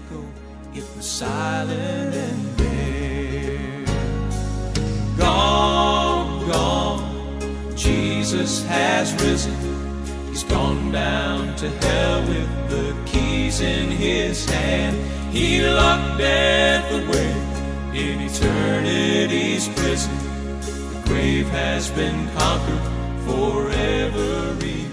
echo, it was silent and bare. Gone, gone, Jesus has risen. He's gone down to hell with the keys in his hand. He locked death away in eternity's prison. The grave has been conquered forever.